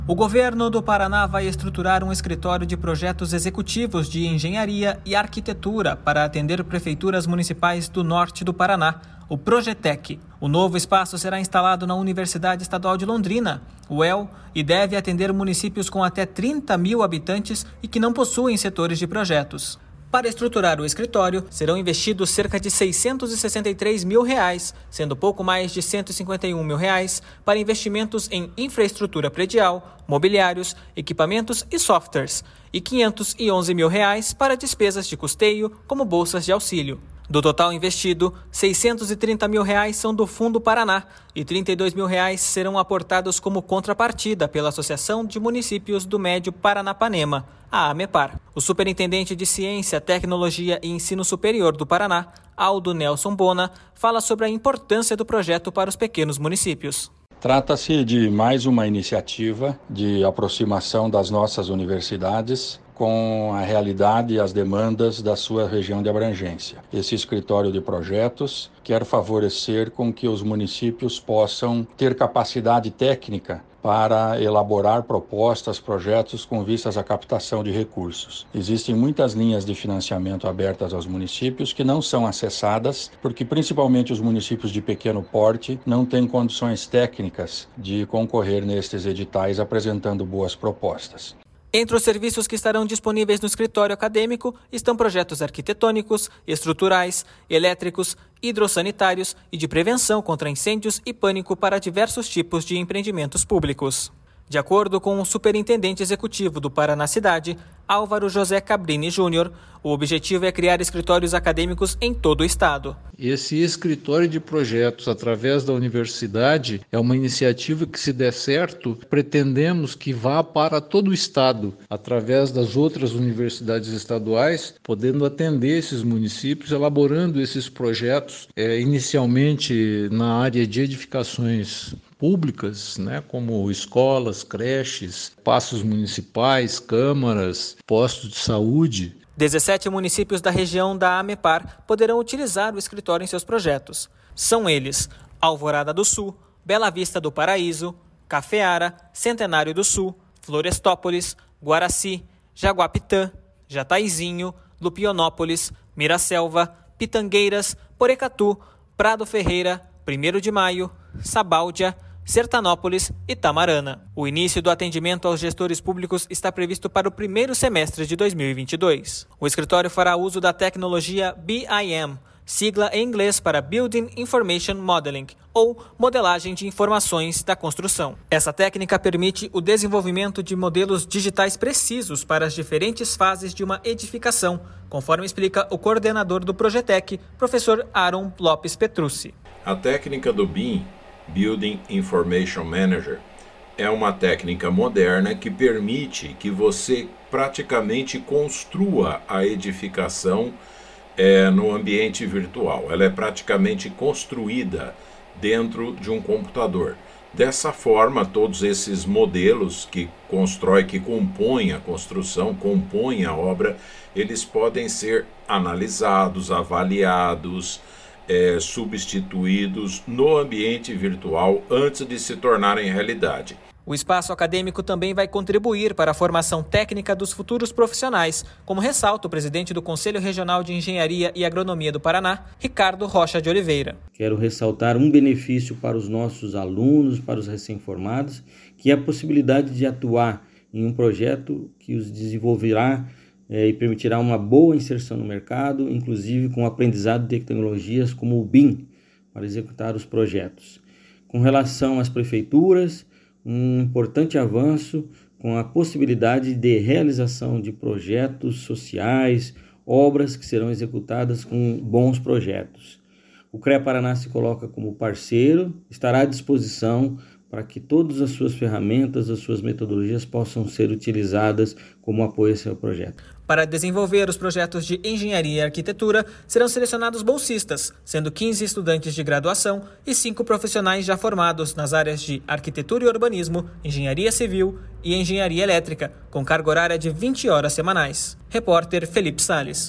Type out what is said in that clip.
O governo do Paraná vai estruturar um escritório de projetos executivos de engenharia e arquitetura para atender prefeituras municipais do norte do Paraná, o Projetec. O novo espaço será instalado na Universidade Estadual de Londrina, UEL, e deve atender municípios com até 30 mil habitantes e que não possuem setores de projetos. Para estruturar o escritório, serão investidos cerca de R$ 663 mil, sendo pouco mais de R$ 151 mil para investimentos em infraestrutura predial, mobiliários, equipamentos e softwares, e R$ 511 mil para despesas de custeio, como bolsas de auxílio. Do total investido, R$ 630 mil são do Fundo Paraná e R$ 32 mil serão aportados como contrapartida pela Associação de Municípios do Médio Paranapanema, a AMEPAR. O superintendente de Ciência, Tecnologia e Ensino Superior do Paraná, Aldo Nelson Bona, fala sobre a importância do projeto para os pequenos municípios. Trata-se de mais uma iniciativa de aproximação das nossas universidades com a realidade e as demandas da sua região de abrangência. Esse escritório de projetos quer favorecer com que os municípios possam ter capacidade técnica para elaborar propostas, projetos com vistas à captação de recursos. Existem muitas linhas de financiamento abertas aos municípios que não são acessadas, porque principalmente os municípios de pequeno porte não têm condições técnicas de concorrer nestes editais apresentando boas propostas. Entre os serviços que estarão disponíveis no escritório acadêmico estão projetos arquitetônicos, estruturais, elétricos, hidrossanitários e de prevenção contra incêndios e pânico para diversos tipos de empreendimentos públicos. De acordo com o superintendente executivo do Paraná Cidade, Álvaro José Cabrini Júnior, o objetivo é criar escritórios acadêmicos em todo o estado. Esse escritório de projetos através da universidade é uma iniciativa que, se der certo, pretendemos que vá para todo o estado, através das outras universidades estaduais, podendo atender esses municípios, elaborando esses projetos, inicialmente na área de edificações públicas, como escolas, creches, passos municipais, câmaras, postos de saúde. 17 municípios da região da AMEPAR poderão utilizar o escritório em seus projetos. São eles: Alvorada do Sul, Bela Vista do Paraíso, Cafeara, Centenário do Sul, Florestópolis, Guaraci, Jaguapitã, Jataizinho, Lupionópolis, Miraselva, Pitangueiras, Porecatu, Prado Ferreira, 1º de Maio, Sabáudia, Sertanópolis e Tamarana. O início do atendimento aos gestores públicos está previsto para o primeiro semestre de 2022. O escritório fará uso da tecnologia BIM, sigla em inglês para Building Information Modeling, ou modelagem de informações da construção. Essa técnica permite o desenvolvimento de modelos digitais precisos para as diferentes fases de uma edificação, conforme explica o coordenador do Projetec, professor Aaron Lopes Petrucci. A técnica do BIM, Building Information Manager, é uma técnica moderna que permite que você praticamente construa a edificação no ambiente virtual. Ela é praticamente construída dentro de um computador. Dessa forma, todos esses modelos que compõem a construção, compõem a obra, eles podem ser analisados, avaliados, substituídos no ambiente virtual antes de se tornarem realidade. O espaço acadêmico também vai contribuir para a formação técnica dos futuros profissionais, como ressalta o presidente do Conselho Regional de Engenharia e Agronomia do Paraná, Ricardo Rocha de Oliveira. Quero ressaltar um benefício para os nossos alunos, para os recém-formados, que é a possibilidade de atuar em um projeto que os desenvolverá e permitirá uma boa inserção no mercado, inclusive com o aprendizado de tecnologias como o BIM, para executar os projetos. Com relação às prefeituras, um importante avanço com a possibilidade de realização de projetos sociais, obras que serão executadas com bons projetos. O CREA Paraná se coloca como parceiro, estará à disposição para que todas as suas ferramentas, as suas metodologias possam ser utilizadas como apoio a seu projeto. Para desenvolver os projetos de engenharia e arquitetura, serão selecionados bolsistas, sendo 15 estudantes de graduação e 5 profissionais já formados nas áreas de arquitetura e urbanismo, engenharia civil e engenharia elétrica, com carga horária de 20 horas semanais. Repórter Felipe Salles.